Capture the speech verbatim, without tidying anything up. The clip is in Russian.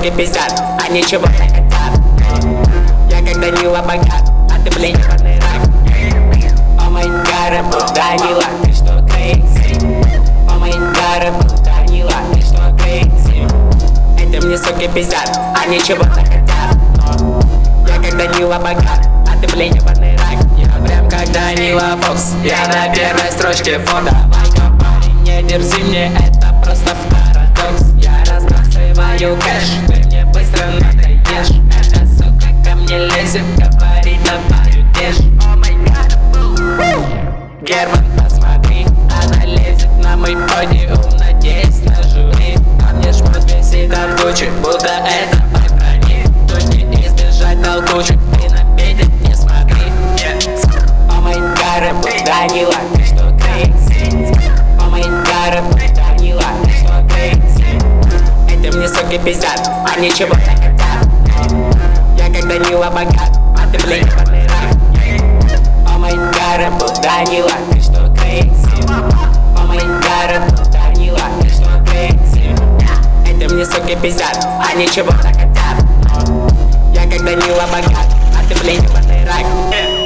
суки пиздят, а ничего не хотят. Я когда не богат, а ты, блин, ебаный рак. О май гад, Данила, ты что, crazy? О май гад, Данила, ты что, crazy? Это мне суки пиздят, а ничего не хотят. Я когда не богат, а ты, блин, ебаный рак. Я прям как Данила Фокс, я на первой строчке фото. Майка, парень, не дерзи мне, это просто парадокс. Я разбрасываю кэш, ты мне быстро надоешь. Эта сука ко мне лезет, говорит, давай удешь. О май гад, Герман, посмотри, она лезет на мой подиум, надеясь на жюри. А мне шмот висит от Гуччи, будто это мой брони. Тут не избежать толкучек, ты на педик не смотри. О май гад, Данила, ты что, crazy? О май гад, Данила, ты что, crazy? Это мне суки пиздят, а ничего не хотят. Я когда не богат, а ты, блин, ебаный рак. О май гад, Данила, ты что, crazy? О май гад, Данила, ты что, crazy? Это мне суки пиздят, а ничего не хотят. Я когда не богат, а ты, блин, ебаный рак.